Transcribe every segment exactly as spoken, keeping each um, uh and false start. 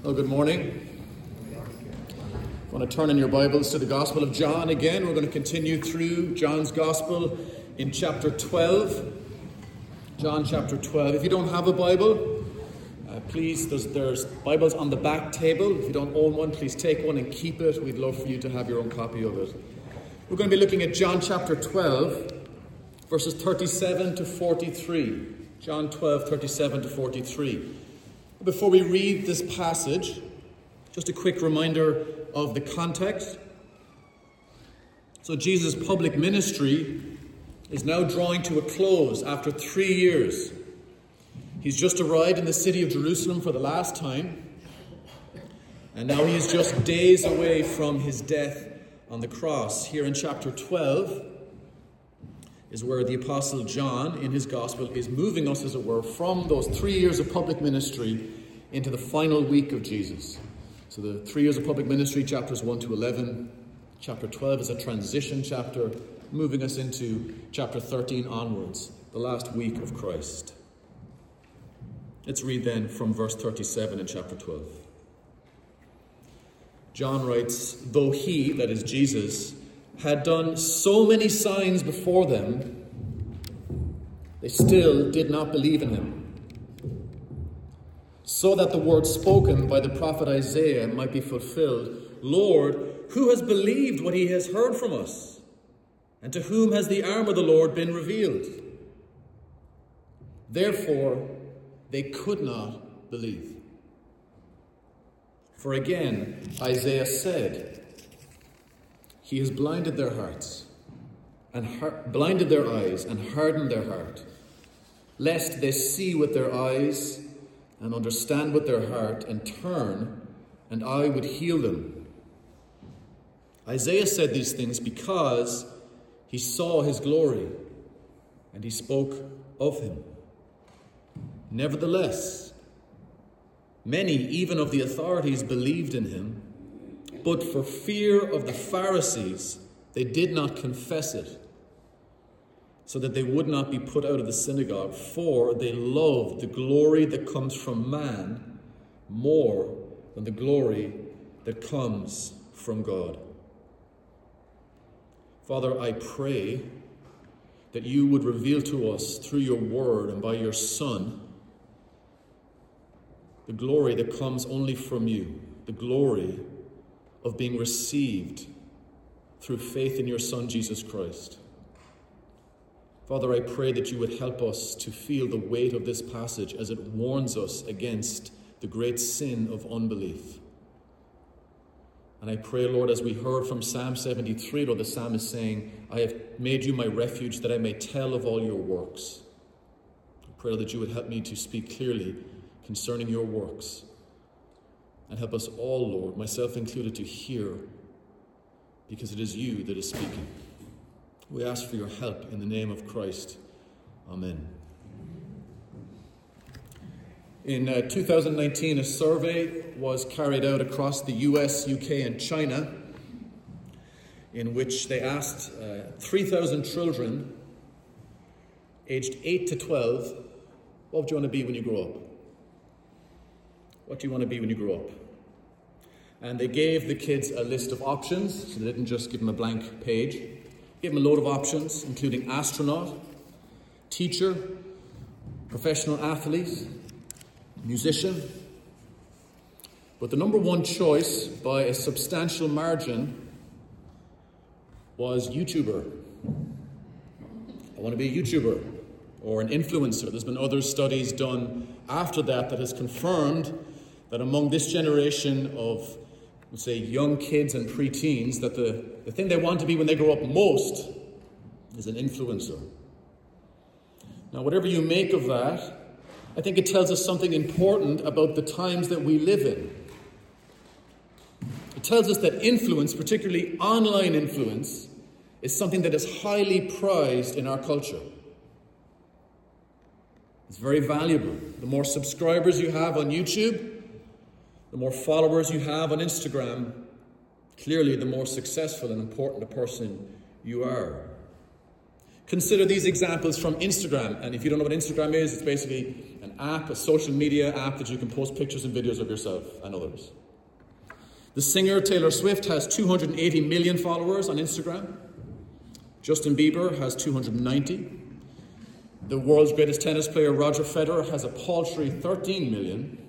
Well, good morning. I want to turn in your Bibles to the Gospel of John again. We're going to continue through John's Gospel in chapter twelve. John chapter twelve. If you don't have a Bible, uh, please, there's, there's Bibles on the back table. If you don't own one, please take one and keep it. We'd love for you to have your own copy of it. We're going to be looking at John chapter twelve, verses thirty-seven to forty-three. John twelve, thirty-seven to forty-three. Before we read this passage, just a quick reminder of the context. So Jesus' public ministry is now drawing to a close after three years. He's just arrived in the city of Jerusalem for the last time, and now he is just days away from his death on the cross. Here in chapter twelve is where the Apostle John, in his gospel, is moving us, as it were, from those three years of public ministry into the final week of Jesus. So the three years of public ministry, chapters one to eleven. Chapter twelve is a transition chapter, moving us into chapter thirteen onwards, the last week of Christ. Let's read then from verse thirty-seven in chapter twelve. John writes, "Though he," that is Jesus, "had done so many signs before them, they still did not believe in him. So that the word spoken by the prophet Isaiah might be fulfilled, 'Lord, who has believed what he has heard from us? And to whom has the arm of the Lord been revealed?' Therefore, they could not believe. For again, Isaiah said, 'He has blinded their hearts, and har- blinded their eyes, and hardened their heart, lest they see with their eyes, and understand with their heart, and turn, and I would heal them.' Isaiah said these things because he saw his glory, and he spoke of him. Nevertheless, many, even of the authorities, believed in him, but for fear of the Pharisees, they did not confess it, so that they would not be put out of the synagogue, for they loved the glory that comes from man more than the glory that comes from God." Father, I pray that you would reveal to us through your word and by your Son the glory that comes only from you, the glory of being received through faith in your Son, Jesus Christ. Father, I pray that you would help us to feel the weight of this passage as it warns us against the great sin of unbelief. And I pray, Lord, as we heard from Psalm seventy-three, Lord, the psalmist saying, "I have made you my refuge that I may tell of all your works." I pray that you would help me to speak clearly concerning your works. And help us all, Lord, myself included, to hear, because it is you that is speaking. We ask for your help in the name of Christ. Amen. In uh, two thousand nineteen, a survey was carried out across the U S, U K, and China, in which they asked uh, three thousand children aged eight to twelve, what do you want to be when you grow up? What do you want to be when you grow up? And they gave the kids a list of options, so they didn't just give them a blank page. Gave them a load of options, including astronaut, teacher, professional athlete, musician. But the number one choice, by a substantial margin, was YouTuber. I want to be a YouTuber or an influencer. There's been other studies done after that that has confirmed that among this generation of, let's say, young kids and preteens, that the, the thing they want to be when they grow up most is an influencer. Now, whatever you make of that, I think it tells us something important about the times that we live in. It tells us that influence, particularly online influence, is something that is highly prized in our culture. It's very valuable. The more subscribers you have on YouTube, the more followers you have on Instagram, clearly the more successful and important a person you are. Consider these examples from Instagram. And if you don't know what Instagram is, it's basically an app, a social media app that you can post pictures and videos of yourself and others. The singer Taylor Swift has two hundred eighty million followers on Instagram. Justin Bieber has two hundred ninety. The world's greatest tennis player Roger Federer has a paltry thirteen million.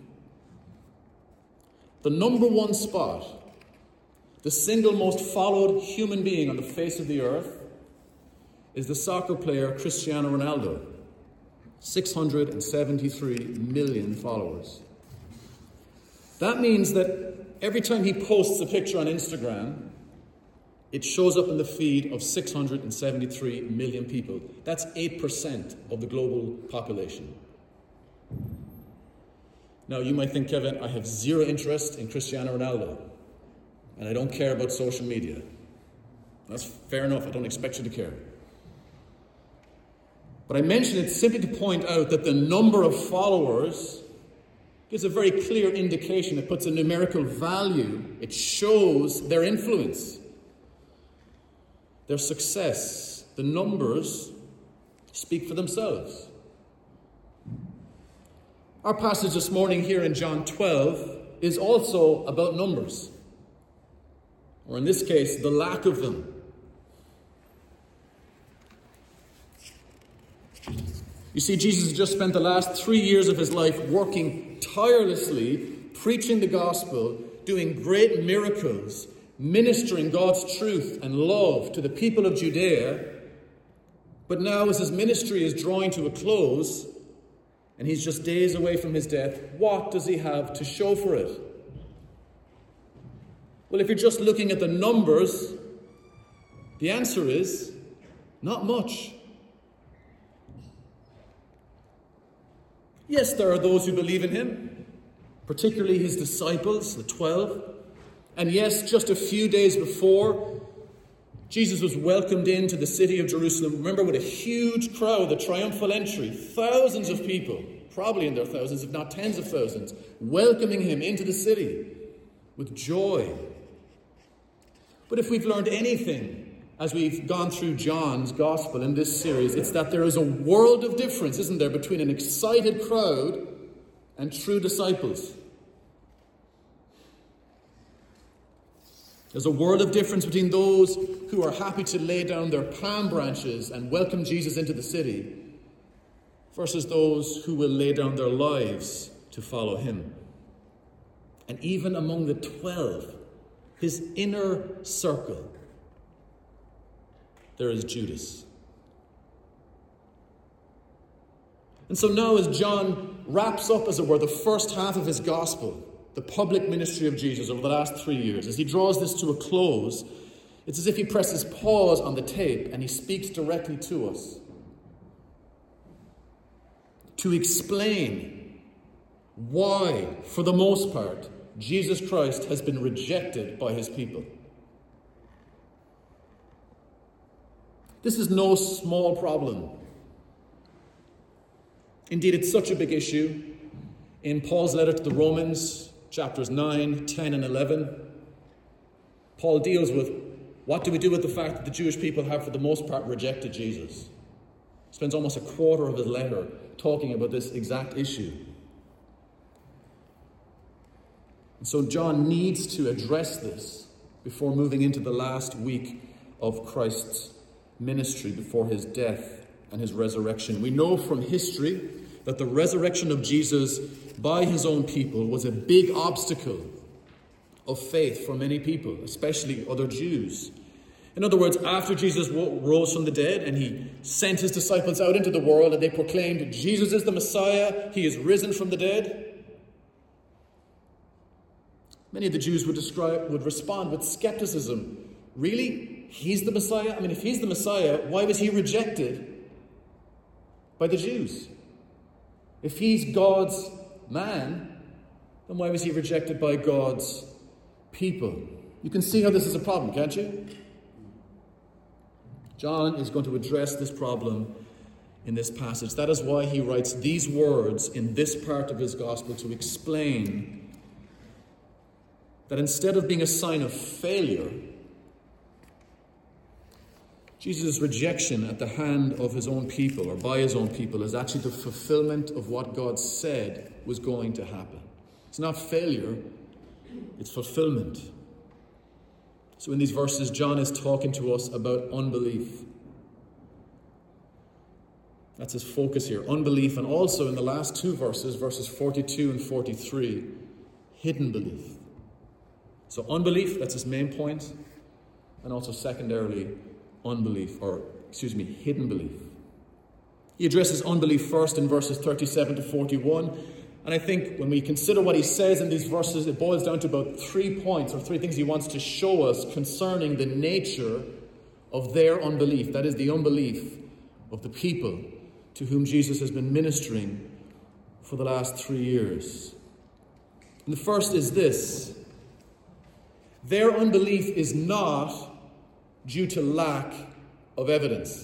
The number one spot, the single most followed human being on the face of the earth, is the soccer player Cristiano Ronaldo. six hundred seventy-three million followers. That means that every time he posts a picture on Instagram, it shows up in the feed of six hundred seventy-three million people. That's eight percent of the global population. Now, you might think, Kevin, I have zero interest in Cristiano Ronaldo, and I don't care about social media. That's fair enough. I don't expect you to care. But I mention it simply to point out that the number of followers gives a very clear indication. It puts a numerical value. It shows their influence, their success. The numbers speak for themselves. Our passage this morning here in John twelve is also about numbers, or in this case, the lack of them. You see, Jesus has just spent the last three years of his life working tirelessly, preaching the gospel, doing great miracles, ministering God's truth and love to the people of Judea. But now, as his ministry is drawing to a close, and he's just days away from his death, what does he have to show for it? Well, if you're just looking at the numbers, the answer is not much. Yes, there are those who believe in him, particularly his disciples, the twelve. And yes, just a few days before, Jesus was welcomed into the city of Jerusalem. Remember, with a huge crowd, the triumphal entry, thousands of people, probably in their thousands, if not tens of thousands, welcoming him into the city with joy. But if we've learned anything as we've gone through John's gospel in this series, it's that there is a world of difference, isn't there, between an excited crowd and true disciples. There's a world of difference between those who are happy to lay down their palm branches and welcome Jesus into the city versus those who will lay down their lives to follow him. And even among the twelve, his inner circle, there is Judas. And so now, as John wraps up, as it were, the first half of his gospel, the public ministry of Jesus over the last three years, as he draws this to a close, it's as if he presses pause on the tape and he speaks directly to us to explain why, for the most part, Jesus Christ has been rejected by his people. This is no small problem. Indeed, it's such a big issue. In Paul's letter to the Romans, chapters nine, ten, and eleven, Paul deals with what do we do with the fact that the Jewish people have, for the most part, rejected Jesus. He spends almost a quarter of his letter talking about this exact issue. And so John needs to address this before moving into the last week of Christ's ministry, before his death and his resurrection. We know from history that the resurrection of Jesus by his own people was a big obstacle of faith for many people, especially other Jews. In other words, after Jesus rose from the dead and he sent his disciples out into the world and they proclaimed, Jesus is the Messiah, he is risen from the dead, many of the Jews would describe, would respond with skepticism. Really? He's the Messiah? I mean, if he's the Messiah, why was he rejected by the Jews? If he's God's man, then why was he rejected by God's people? You can see how this is a problem, can't you? John is going to address this problem in this passage. That is why he writes these words in this part of his gospel, to explain that instead of being a sign of failure, Jesus' rejection at the hand of his own people, or by his own people, is actually the fulfillment of what God said was going to happen. It's not failure, it's fulfillment. So in these verses, John is talking to us about unbelief. That's his focus here, unbelief, and also in the last two verses, verses forty-two and forty-three, hidden belief. So unbelief, that's his main point, and also secondarily, unbelief, or excuse me, hidden belief. He addresses unbelief first in verses thirty-seven to forty-one, and I think when we consider what he says in these verses, it boils down to about three points, or three things he wants to show us concerning the nature of their unbelief. That is, the unbelief of the people to whom Jesus has been ministering for the last three years. And the first is this: their unbelief is not due to lack of evidence.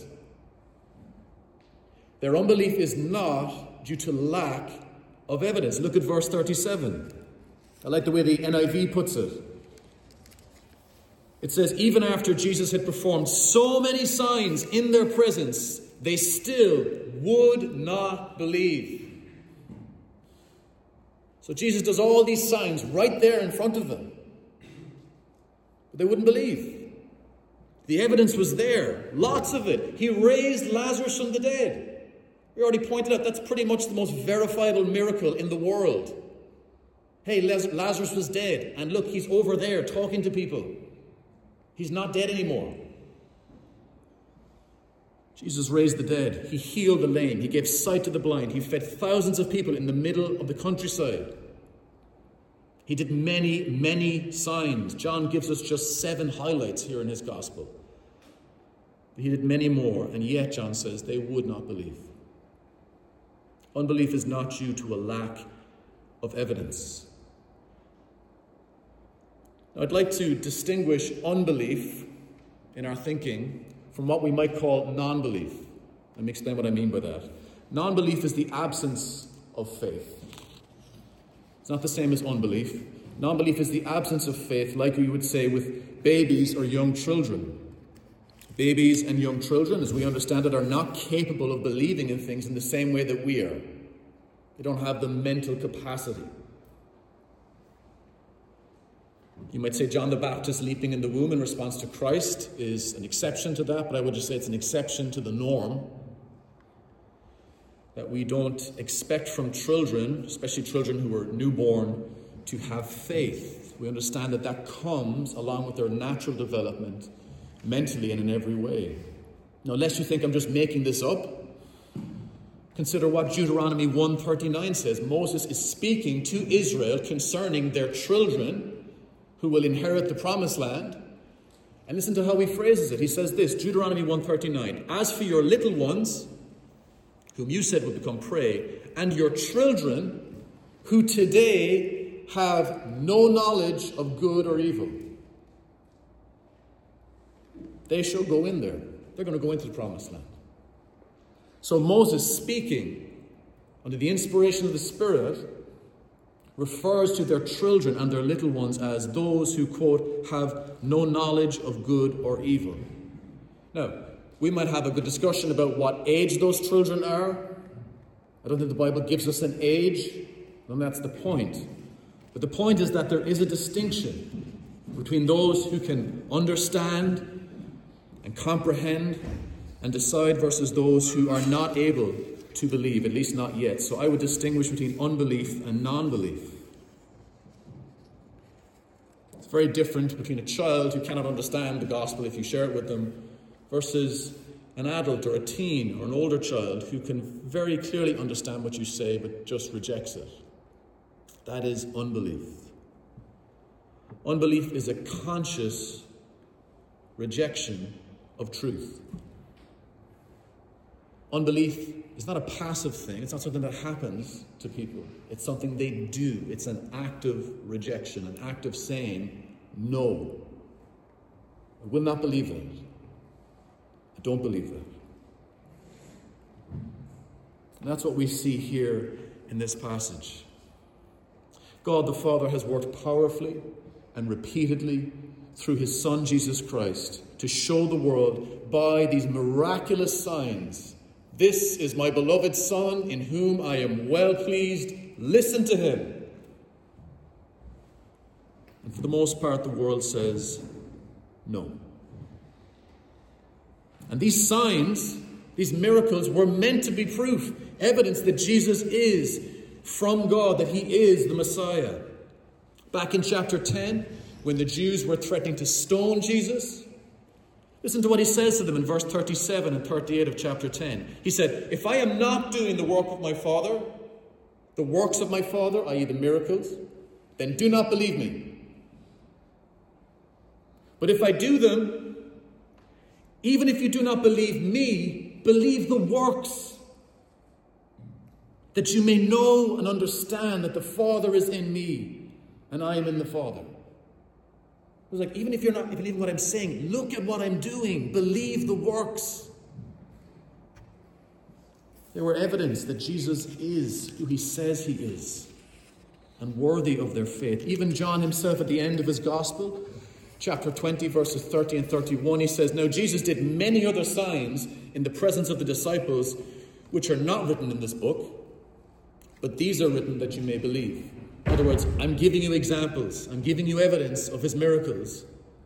Their unbelief is not due to lack of evidence. Look at verse thirty-seven. I like the way the N I V puts it. It says, even after Jesus had performed so many signs in their presence, they still would not believe. So Jesus does all these signs right there in front of them. But they wouldn't believe. The evidence was there, lots of it. He raised Lazarus from the dead. We already pointed out that's pretty much the most verifiable miracle in the world. Hey, Lazarus was dead, and look, he's over there talking to people. He's not dead anymore. Jesus raised the dead. He healed the lame. He gave sight to the blind. He fed thousands of people in the middle of the countryside. He did many, many signs. John gives us just seven highlights here in his gospel. He did many more, and yet, John says, they would not believe. Unbelief is not due to a lack of evidence. Now, I'd like to distinguish unbelief in our thinking from what we might call non-belief. Let me explain what I mean by that. Non-belief is the absence of faith. It's not the same as unbelief. Non-belief is the absence of faith, like we would say with babies or young children. Babies and young children, as we understand it, are not capable of believing in things in the same way that we are. They don't have the mental capacity. You might say John the Baptist leaping in the womb in response to Christ is an exception to that, but I would just say it's an exception to the norm. That we don't expect from children, especially children who are newborn, to have faith. We understand that that comes along with their natural development, mentally and in every way. Now, lest you think I'm just making this up, consider what Deuteronomy one thirty-nine says. Moses is speaking to Israel concerning their children who will inherit the promised land. And listen to how he phrases it. He says this, Deuteronomy one thirty-nine, as for your little ones, whom you said would become prey, and your children, who today have no knowledge of good or evil, they shall go in there. They're going to go into the promised land. So Moses, speaking under the inspiration of the Spirit, refers to their children and their little ones as those who, quote, have no knowledge of good or evil. Now, we might have a good discussion about what age those children are. I don't think the Bible gives us an age, and that's the point. But the point is that there is a distinction between those who can understand and comprehend and decide versus those who are not able to believe, at least not yet. So I would distinguish between unbelief and non-belief. It's very different between a child who cannot understand the gospel if you share it with them versus an adult or a teen or an older child who can very clearly understand what you say but just rejects it. That is unbelief. Unbelief is a conscious rejection of truth. Unbelief is not a passive thing. It's not something that happens to people. It's something they do. It's an active rejection, an act of saying, no, I will not believe that. I don't believe that. And that's what we see here in this passage. God the Father has worked powerfully and repeatedly through his Son, Jesus Christ, to show the world by these miraculous signs, "This is my beloved Son, in whom I am well pleased. Listen to him." And for the most part, the world says no. And these signs, these miracles, were meant to be proof, evidence that Jesus is from God, that he is the Messiah. Back in chapter ten, when the Jews were threatening to stone Jesus, listen to what he says to them in verse thirty-seven and thirty-eight of chapter ten. He said, "If I am not doing the work of my Father, the works of my Father, that is the miracles, then do not believe me. But if I do them, even if you do not believe me, believe the works, that you may know and understand that the Father is in me and I am in the Father." It was like, even if you're not believing what I'm saying, look at what I'm doing. Believe the works. They were evidence that Jesus is who he says he is and worthy of their faith. Even John himself, at the end of his gospel, chapter twenty, verses thirty and thirty-one, he says, "Now Jesus did many other signs in the presence of the disciples, which are not written in this book, but these are written that you may believe." In other words, I'm giving you examples. I'm giving you evidence of his miracles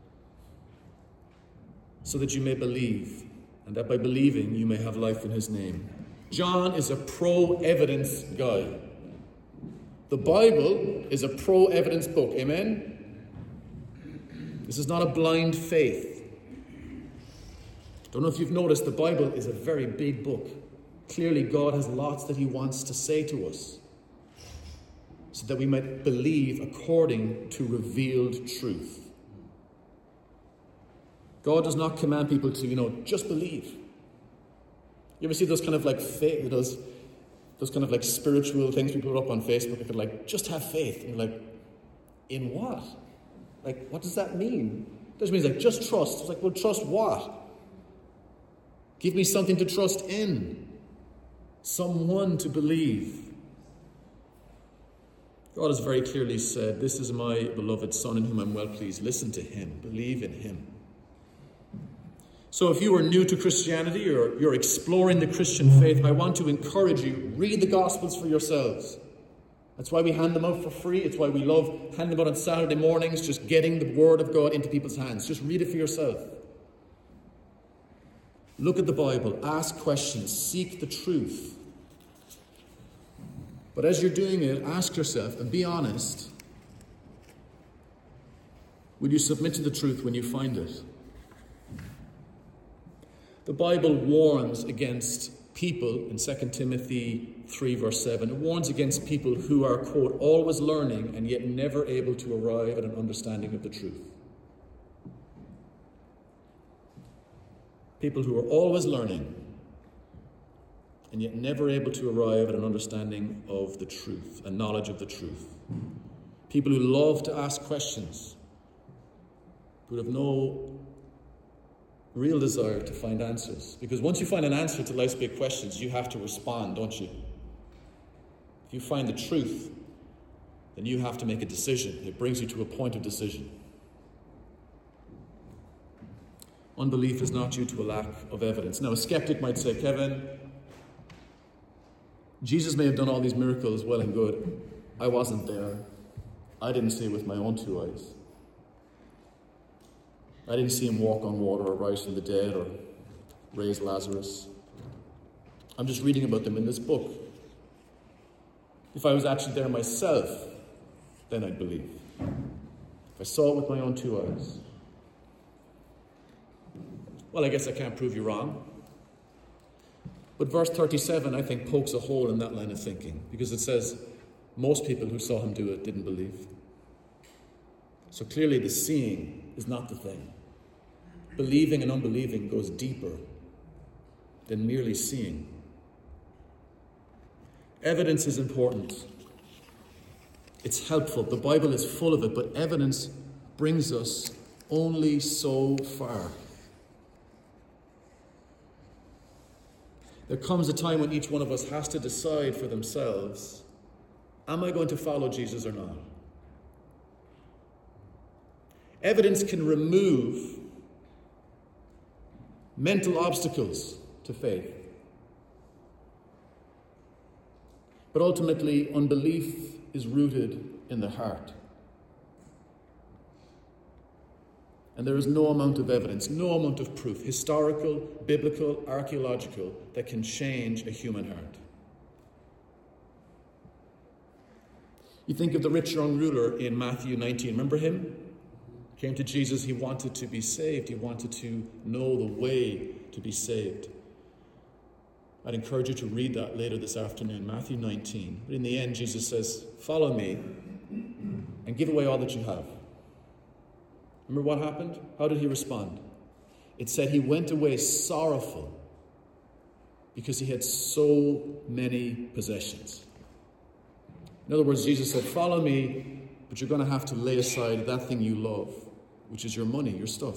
so that you may believe, and that by believing you may have life in his name. John is a pro-evidence guy. The Bible is a pro-evidence book. Amen? This is not a blind faith. Don't know if you've noticed, the Bible is a very big book. Clearly, God has lots that he wants to say to us, so that we might believe according to revealed truth. God does not command people to, you know, just believe. You ever see those kind of like faith, those, those kind of like spiritual things people put up on Facebook? They could like, just have faith. And you're like, in what? Like, what does that mean? It just means like, just trust. It's like, well, trust what? Give me something to trust in. Someone to believe. God has very clearly said, "This is my beloved Son in whom I'm well pleased." Listen to him. Believe in him. So if you are new to Christianity or you're exploring the Christian faith, I want to encourage you, read the Gospels for yourselves. That's why we hand them out for free. It's why we love handing them out on Saturday mornings, just getting the Word of God into people's hands. Just read it for yourself. Look at the Bible. Ask questions. Seek the truth. But as you're doing it, ask yourself and be honest. Will you submit to the truth when you find it? The Bible warns against people, in Second Timothy three verse seven, it warns against people who are, quote, always learning and yet never able to arrive at an understanding of the truth. People who are always learning and yet never able to arrive at an understanding of the truth, a knowledge of the truth. People who love to ask questions, who have no real desire to find answers. Because once you find an answer to life's big questions, you have to respond, don't you? If you find the truth, then you have to make a decision. It brings you to a point of decision. Unbelief is not due to a lack of evidence. Now, a skeptic might say, Kevin, Jesus may have done all these miracles, well and good. I wasn't there. I didn't see it with my own two eyes. I didn't see him walk on water or rise from the dead or raise Lazarus. I'm just reading about them in this book. If I was actually there myself, then I'd believe. If I saw it with my own two eyes. Well, I guess I can't prove you wrong. But verse thirty-seven, I think, pokes a hole in that line of thinking, because it says most people who saw him do it didn't believe. So clearly the seeing is not the thing. Believing and unbelieving goes deeper than merely seeing. Evidence is important. It's helpful. The Bible is full of it, but evidence brings us only so far. There comes a time when each one of us has to decide for themselves, am I going to follow Jesus or not? Evidence can remove mental obstacles to faith. But ultimately, unbelief is rooted in the heart. And there is no amount of evidence, no amount of proof, historical, biblical, archaeological, that can change a human heart. You think of the rich young ruler in Matthew nineteen. Remember him? Came to Jesus. He wanted to be saved. He wanted to know the way to be saved. I'd encourage you to read that later this afternoon, Matthew nineteen. But in the end, Jesus says, follow me and give away all that you have. Remember what happened? How did he respond? It said he went away sorrowful because he had so many possessions. In other words, Jesus said, follow me, but you're going to have to lay aside that thing you love, which is your money, your stuff.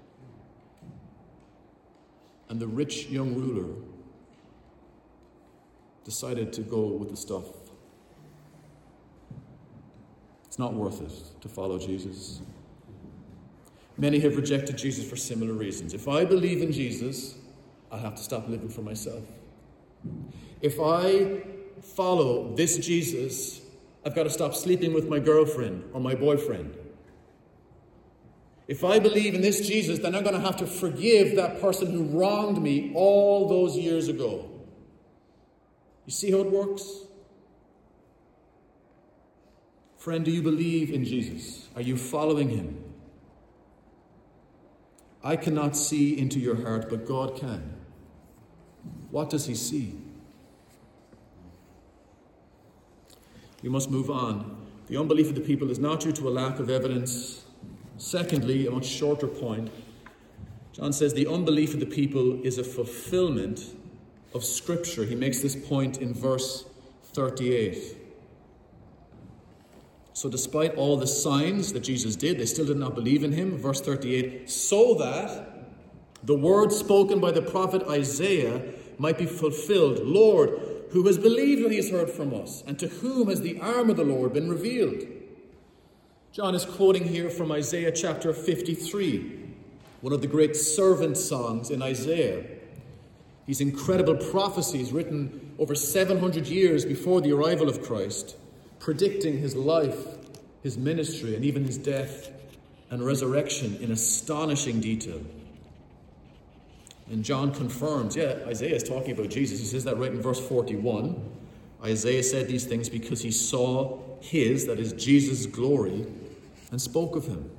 And the rich young ruler decided to go with the stuff. It's not worth it to follow Jesus. Many have rejected Jesus for similar reasons. If I believe in Jesus, I'll have to stop living for myself. If I follow this Jesus, I've got to stop sleeping with my girlfriend or my boyfriend. If I believe in this Jesus, then I'm going to have to forgive that person who wronged me all those years ago. You see how it works? Friend, do you believe in Jesus? Are you following him? I cannot see into your heart, but God can. What does he see? We must move on. The unbelief of the people is not due to a lack of evidence. Secondly, a much shorter point, John says the unbelief of the people is a fulfillment of Scripture. He makes this point in verse thirty-eight. So despite all the signs that Jesus did, they still did not believe in him. Verse thirty-eight, so that the word spoken by the prophet Isaiah might be fulfilled. Lord, who has believed what he has heard from us? And to whom has the arm of the Lord been revealed? John is quoting here from Isaiah chapter fifty-three, one of the great servant songs in Isaiah. These incredible prophecies written over seven hundred years before the arrival of Christ, predicting his life, his ministry, and even his death and resurrection in astonishing detail. And John confirms, yeah, Isaiah is talking about Jesus. He says that right in verse forty-one. Isaiah said these things because he saw his, that is Jesus' glory, and spoke of him.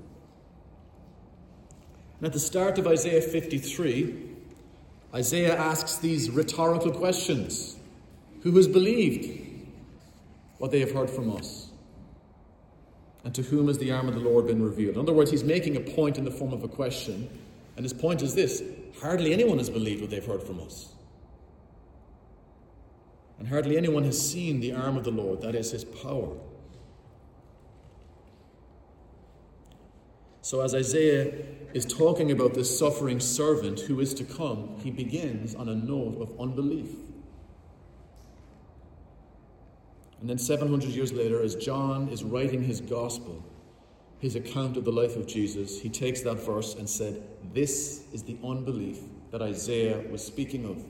And at the start of Isaiah fifty-three, Isaiah asks these rhetorical questions. Who has believed what they have heard from us? And to whom has the arm of the Lord been revealed? In other words, he's making a point in the form of a question. And his point is this: hardly anyone has believed what they've heard from us. And hardly anyone has seen the arm of the Lord, that is his power. So as Isaiah is talking about this suffering servant who is to come, he begins on a note of unbelief. And then seven hundred years later, as John is writing his gospel, his account of the life of Jesus, he takes that verse and said, this is the unbelief that Isaiah was speaking of.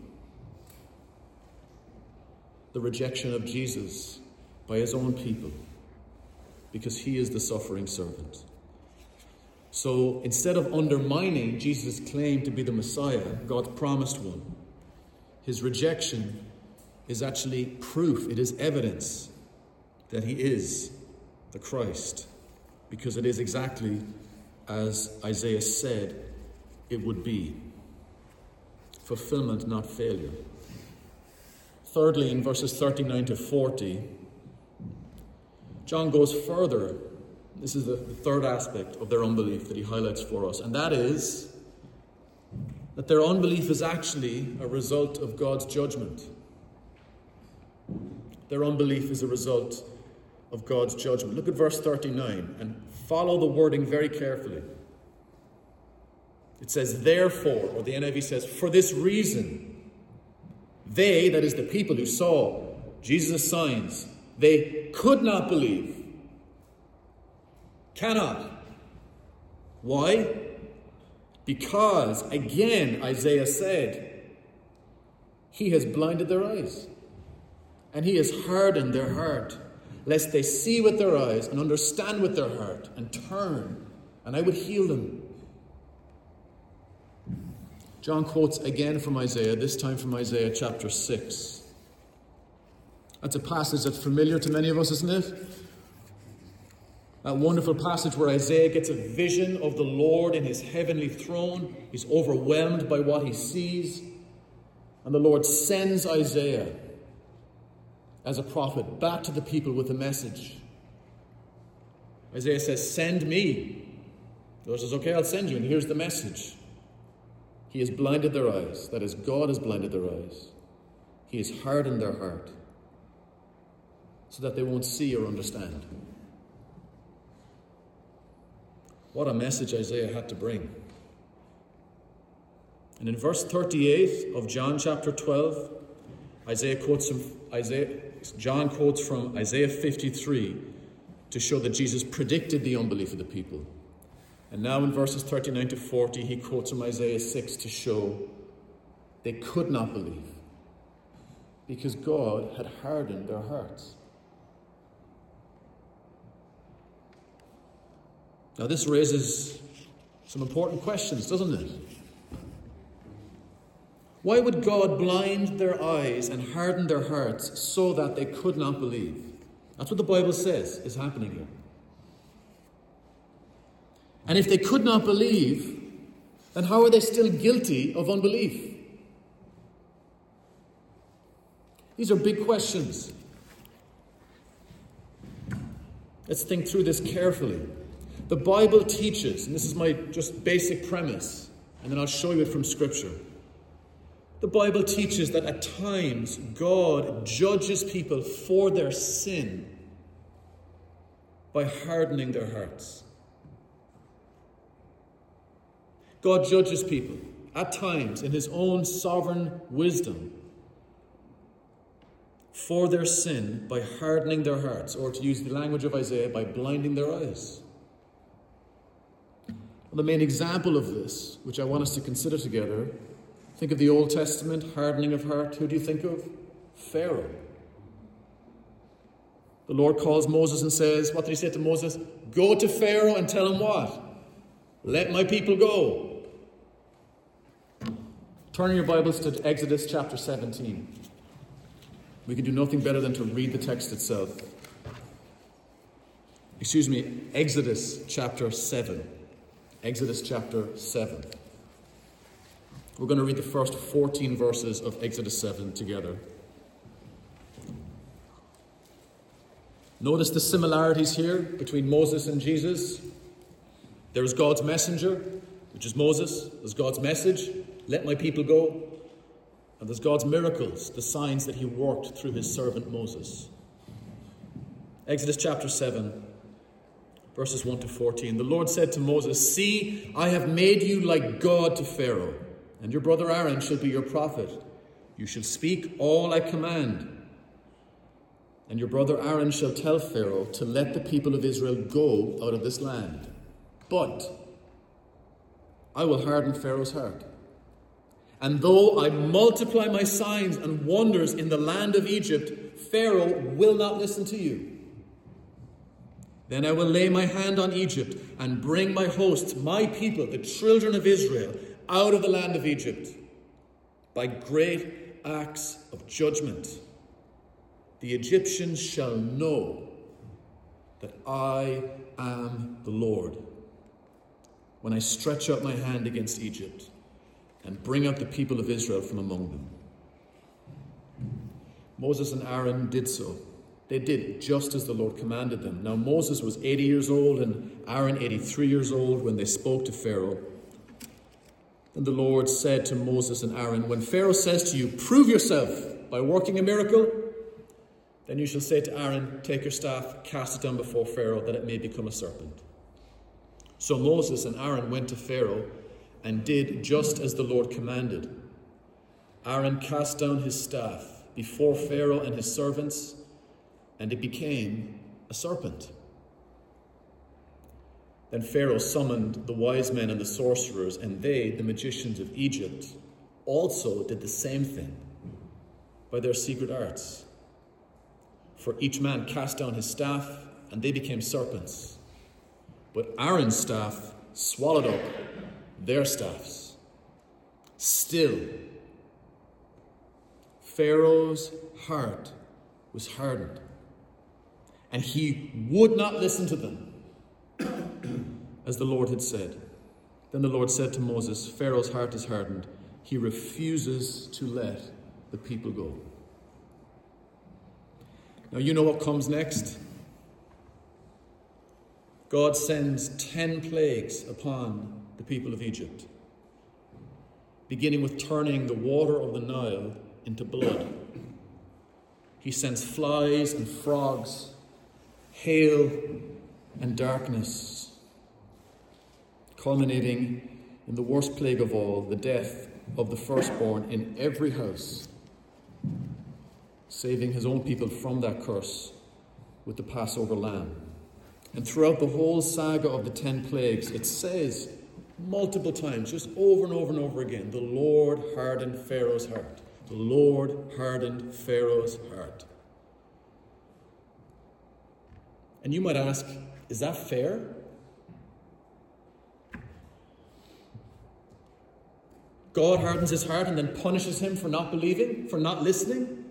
The rejection of Jesus by his own people, because he is the suffering servant. So instead of undermining Jesus' claim to be the Messiah, God's promised one, his rejection is actually proof, it is evidence that he is the Christ, because it is exactly as Isaiah said it would be. Fulfillment, not failure. Thirdly, in verses thirty-nine to forty, John goes further. This is the third aspect of their unbelief that he highlights for us, and that is that their unbelief is actually a result of God's judgment. Their unbelief is a result of God's judgment. Look at verse thirty-nine and follow the wording very carefully. It says, therefore, or the N I V says, for this reason, they, that is the people who saw Jesus' signs, they could not believe. Cannot. Why? Because, again, Isaiah said, he has blinded their eyes, and he has hardened their heart, lest they see with their eyes and understand with their heart and turn, and I would heal them. John quotes again from Isaiah, this time from Isaiah chapter six. That's a passage that's familiar to many of us, isn't it? That wonderful passage where Isaiah gets a vision of the Lord in his heavenly throne. He's overwhelmed by what he sees. And the Lord sends Isaiah as a prophet back to the people with a message. Isaiah says, send me. The Lord says, okay, I'll send you. And here's the message. He has blinded their eyes. That is, God has blinded their eyes. He has hardened their heart so that they won't see or understand. What a message Isaiah had to bring. And in verse thirty-eight of John chapter twelve, Isaiah quotes from Isaiah, John quotes from Isaiah fifty-three to show that Jesus predicted the unbelief of the people. And now in verses thirty-nine to forty, he quotes from Isaiah six to show they could not believe because God had hardened their hearts. Now this raises some important questions, doesn't it? Why would God blind their eyes and harden their hearts so that they could not believe? That's what the Bible says is happening here. And if they could not believe, then how are they still guilty of unbelief? These are big questions. Let's think through this carefully. The Bible teaches, and this is my just basic premise, and then I'll show you it from Scripture. The Bible teaches that at times God judges people for their sin by hardening their hearts. God judges people at times in his own sovereign wisdom for their sin by hardening their hearts, or to use the language of Isaiah, by blinding their eyes. Well, the main example of this, which I want us to consider together, think of the Old Testament, hardening of heart. Who do you think of? Pharaoh. The Lord calls Moses and says, what did he say to Moses? Go to Pharaoh and tell him what? Let my people go. Turn in your Bibles to Exodus chapter seventeen. We can do nothing better than to read the text itself. Excuse me, Exodus chapter seven. Exodus chapter seven. We're going to read the first fourteen verses of Exodus seven together. Notice the similarities here between Moses and Jesus. There is God's messenger, which is Moses. There's God's message, let my people go. And there's God's miracles, the signs that he worked through his servant Moses. Exodus chapter seven, verses one to fourteen. The Lord said to Moses, see, I have made you like God to Pharaoh, and your brother Aaron shall be your prophet. You shall speak all I command. And your brother Aaron shall tell Pharaoh to let the people of Israel go out of this land. But I will harden Pharaoh's heart. And though I multiply my signs and wonders in the land of Egypt, Pharaoh will not listen to you. Then I will lay my hand on Egypt and bring my hosts, my people, the children of Israel, out of the land of Egypt by great acts of judgment. The Egyptians shall know that I am the Lord when I stretch out my hand against Egypt and bring out the people of Israel from among them. Moses and Aaron did so. They did just as the Lord commanded them. Now Moses was eighty years old and Aaron eighty-three years old when they spoke to Pharaoh. Then the Lord said to Moses and Aaron, when Pharaoh says to you, prove yourself by working a miracle, then you shall say to Aaron, take your staff, cast it down before Pharaoh, that it may become a serpent. So Moses and Aaron went to Pharaoh and did just as the Lord commanded. Aaron cast down his staff before Pharaoh and his servants, and it became a serpent. Then Pharaoh summoned the wise men and the sorcerers, and they, the magicians of Egypt, also did the same thing by their secret arts. For each man cast down his staff, and they became serpents. But Aaron's staff swallowed up their staffs. Still, Pharaoh's heart was hardened, and he would not listen to them, as the Lord had said. Then the Lord said to Moses, Pharaoh's heart is hardened. He refuses to let the people go. Now you know what comes next. God sends ten plagues upon the people of Egypt, beginning with turning the water of the Nile into blood. He sends flies and frogs, hail and darkness, culminating in the worst plague of all, the death of the firstborn in every house, saving his own people from that curse with the Passover lamb. And throughout the whole saga of the ten plagues, it says multiple times, just over and over and over again, the Lord hardened Pharaoh's heart. The Lord hardened Pharaoh's heart. And you might ask, is that fair? God hardens his heart and then punishes him for not believing, for not listening?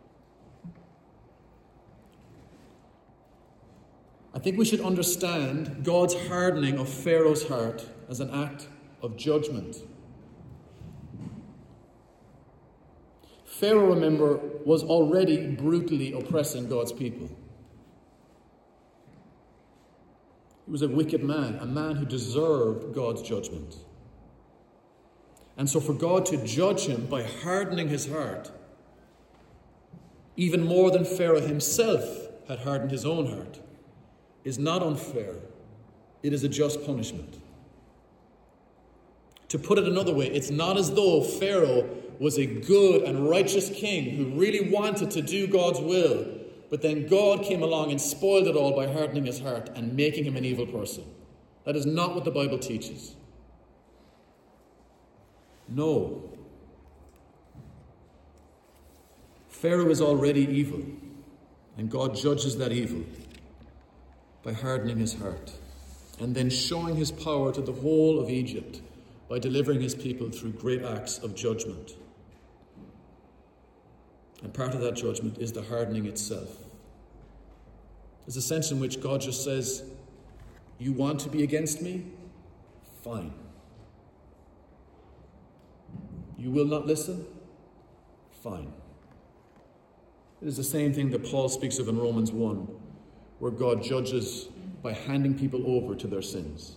I think we should understand God's hardening of Pharaoh's heart as an act of judgment. Pharaoh, remember, was already brutally oppressing God's people. He was a wicked man, a man who deserved God's judgment. And so for God to judge him by hardening his heart, even more than Pharaoh himself had hardened his own heart, is not unfair. It is a just punishment. To put it another way, it's not as though Pharaoh was a good and righteous king who really wanted to do God's will, but then God came along and spoiled it all by hardening his heart and making him an evil person. That is not what the Bible teaches. No. Pharaoh is already evil, and God judges that evil by hardening his heart and then showing his power to the whole of Egypt by delivering his people through great acts of judgment. And part of that judgment is the hardening itself. There's a sense in which God just says, you want to be against me? Fine. You will not listen? Fine. It is the same thing that Paul speaks of in Romans one, where God judges by handing people over to their sins.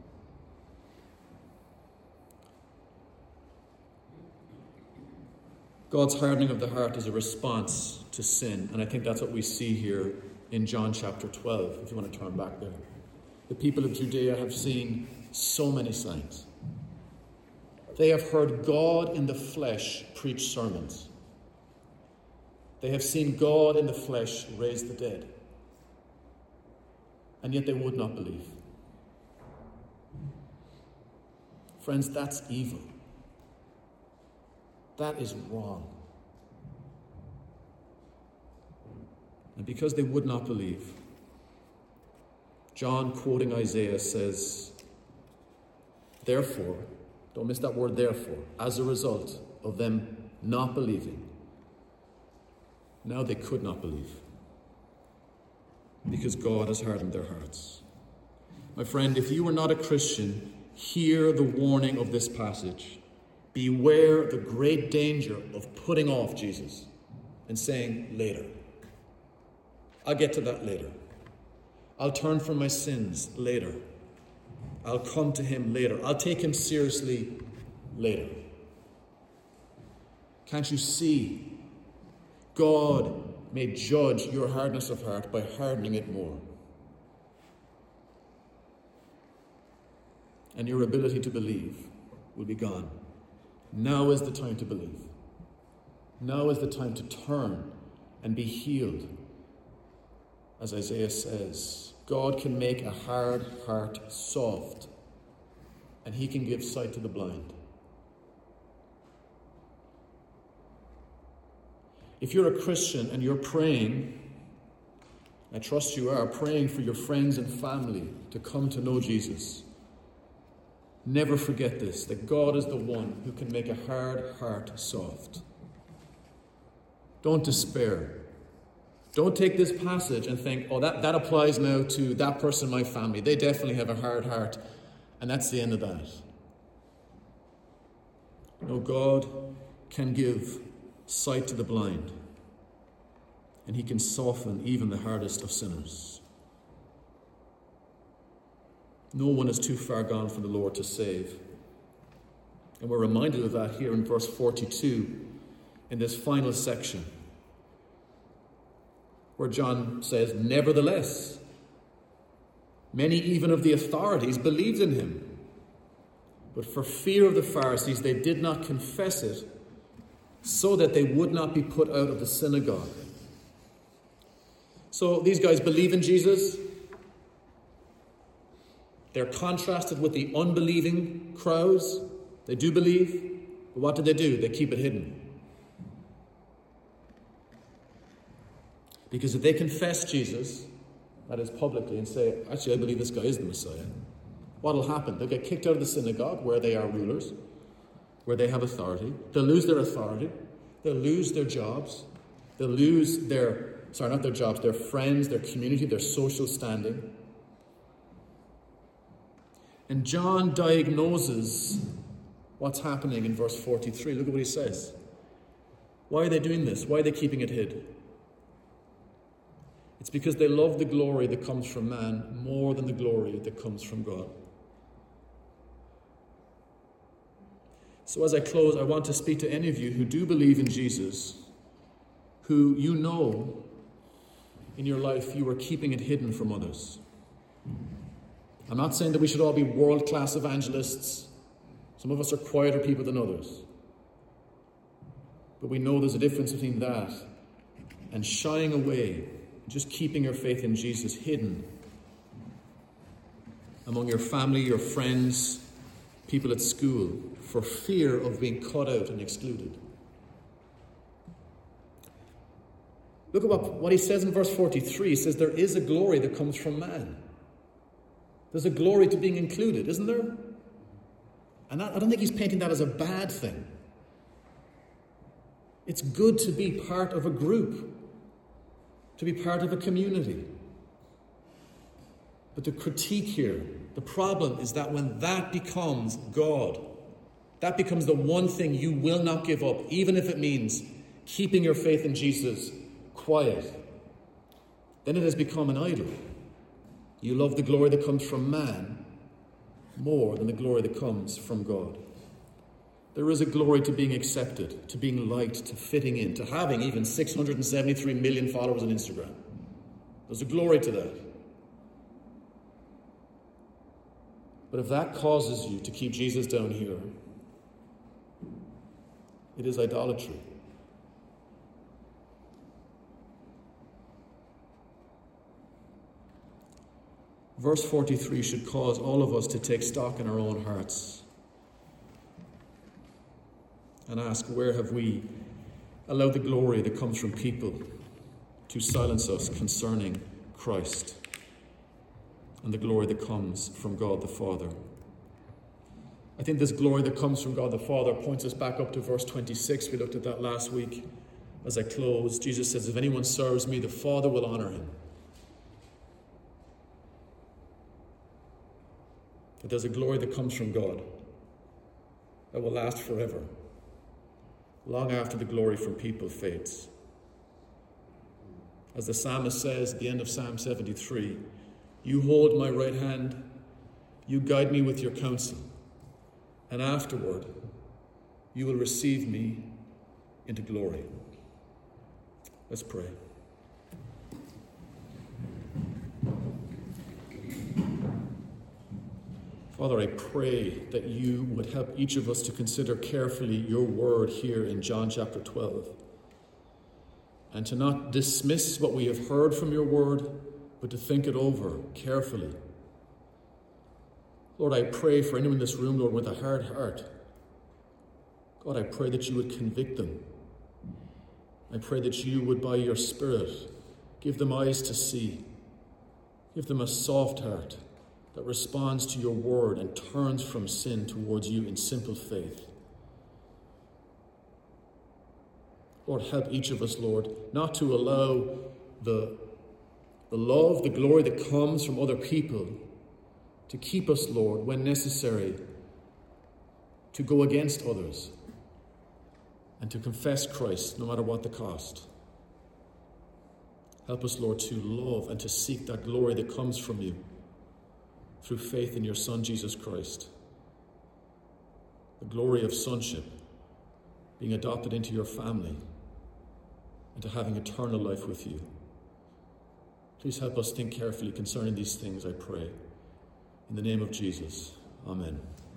God's hardening of the heart is a response to sin, and I think that's what we see here in John chapter twelve, if you want to turn back there. The people of Judea have seen so many signs. They have heard God in the flesh preach sermons. They have seen God in the flesh raise the dead. And yet they would not believe. Friends, that's evil. That is wrong. And because they would not believe, John, quoting Isaiah, says, therefore, don't miss that word therefore, as a result of them not believing, now they could not believe, because God has hardened their hearts. My friend, if you are not a Christian, hear the warning of this passage. Beware the great danger of putting off Jesus and saying, later. I'll get to that later. I'll turn from my sins later. I'll come to him later. I'll take him seriously later. Can't you see? God may judge your hardness of heart by hardening it more. And your ability to believe will be gone. Now is the time to believe. Now is the time to turn and be healed. As Isaiah says, God can make a hard heart soft, and he can give sight to the blind. If you're a Christian and you're praying, I trust you are, praying for your friends and family to come to know Jesus, never forget this, that God is the one who can make a hard heart soft. Don't despair. Don't take this passage and think, oh, that, that applies now to that person in my family. They definitely have a hard heart, and that's the end of that. No, God can give sight to the blind, and he can soften even the hardest of sinners. No one is too far gone for the Lord to save. And we're reminded of that here in verse forty-two, in this final section, where John says, nevertheless, many even of the authorities believed in him, but for fear of the Pharisees they did not confess it, so that they would not be put out of the synagogue. So these guys believe in Jesus. They're contrasted with the unbelieving crowds. They do believe, but what do they do? They keep it hidden. Because if they confess Jesus, that is publicly, and say, actually, I believe this guy is the Messiah, what will happen? They'll get kicked out of the synagogue where they are rulers, where they have authority. They'll lose their authority. They'll lose their jobs. They'll lose their, sorry, not their jobs, their friends, their community, their social standing. And John diagnoses what's happening in verse forty-three. Look at what he says. Why are they doing this? Why are they keeping it hid? It's because they love the glory that comes from man more than the glory that comes from God. So as I close, I want to speak to any of you who do believe in Jesus, who you know in your life you are keeping it hidden from others. I'm not saying that we should all be world-class evangelists. Some of us are quieter people than others. But we know there's a difference between that and shying away, just keeping your faith in Jesus hidden among your family, your friends, people at school, for fear of being cut out and excluded. Look at what, what he says in verse forty-three. He says, there is a glory that comes from man. There's a glory to being included, isn't there? And I don't think he's painting that as a bad thing. It's good to be part of a group, to be part of a community. But the critique here, the problem is that when that becomes God, that becomes the one thing you will not give up, even if it means keeping your faith in Jesus quiet, then it has become an idol. You love the glory that comes from man more than the glory that comes from God. There is a glory to being accepted, to being liked, to fitting in, to having even six hundred seventy-three million followers on Instagram. There's a glory to that. But if that causes you to keep Jesus down here, it is idolatry. Verse forty-three should cause all of us to take stock in our own hearts and ask, where have we allowed the glory that comes from people to silence us concerning Christ and the glory that comes from God the Father? I think this glory that comes from God the Father points us back up to verse twenty-six. We looked at that last week. As I close, Jesus says, if anyone serves me, the Father will honor him. That there's a glory that comes from God that will last forever, long after the glory from people fades. As the psalmist says at the end of Psalm seventy-three, you hold my right hand, you guide me with your counsel, and afterward you will receive me into glory. Let's pray. Father, I pray that you would help each of us to consider carefully your word here in John chapter twelve, and to not dismiss what we have heard from your word, but to think it over carefully. Lord, I pray for anyone in this room, Lord, with a hard heart. God, I pray that you would convict them. I pray that you would, by your Spirit, give them eyes to see. Give them a soft heart that responds to your word and turns from sin towards you in simple faith. Lord, help each of us, Lord, not to allow the, the love, the glory that comes from other people to keep us, Lord, when necessary, to go against others and to confess Christ no matter what the cost. Help us, Lord, to love and to seek that glory that comes from you through faith in your Son, Jesus Christ. The glory of sonship, being adopted into your family, and to having eternal life with you. Please help us think carefully concerning these things, I pray. In the name of Jesus, amen.